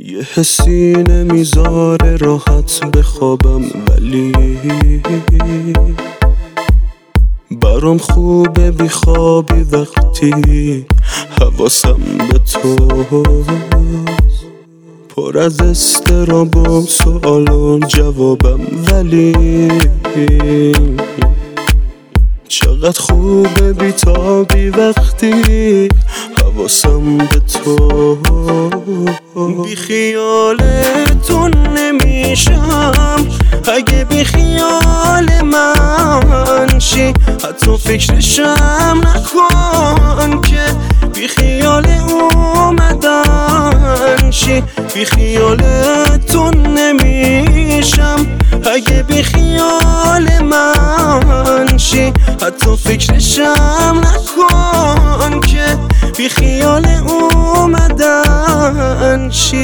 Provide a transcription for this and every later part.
یه حسی نمیذاره راحت بخوابم، ولی برام خوبه بیخوابی وقتی حواسم به توست. پر از اضطراب و سوال و جوابم، ولی چقدر خوبه بیتابی وقتی حواسم به تو. بی خیالتون نمیشم اگه بی خیال من شی، حتی فکرشم نکن که بی خیال اومدن شی. بی خیالتون نمیشم اگه بی خیال من شی، حتی فکرشم نکن که بی خیال اومدن شی.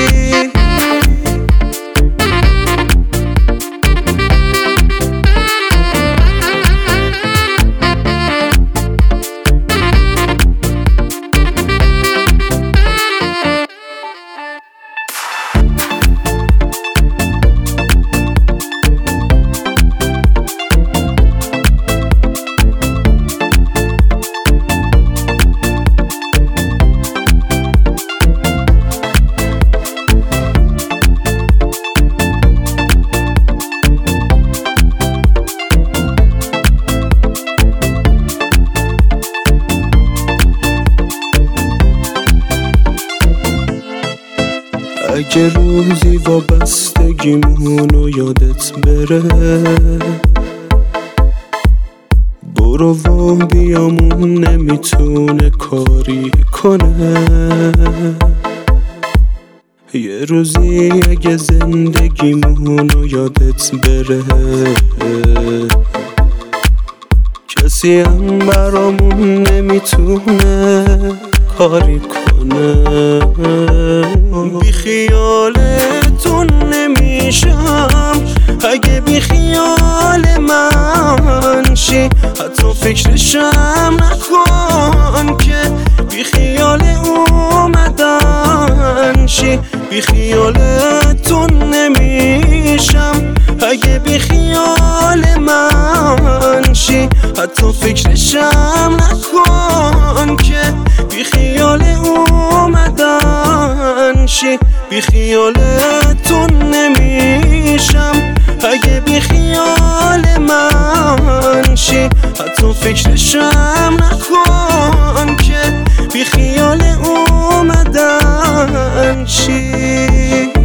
اگه روزی وابستگیمونو یادت بره، برو و بیامون نمیتونه کاری کنه. یه روزی اگه زندگیمونو یادت بره، کسی هم برامون نمیتونه کاری کنه. بی خیالتون نمیشم اگه بی خیال من شی، حتی فکرشم نکن که بی خیال اومدن شی. بی خیالتون نمیشم اگه بی خیال من شی، حتی فکرشم نکن که بی خیال اومدن شی. بی خیالتون نمیشم اگه بی خیال من شی، حتی فکرشم نکن که بی خیال اومدن شی.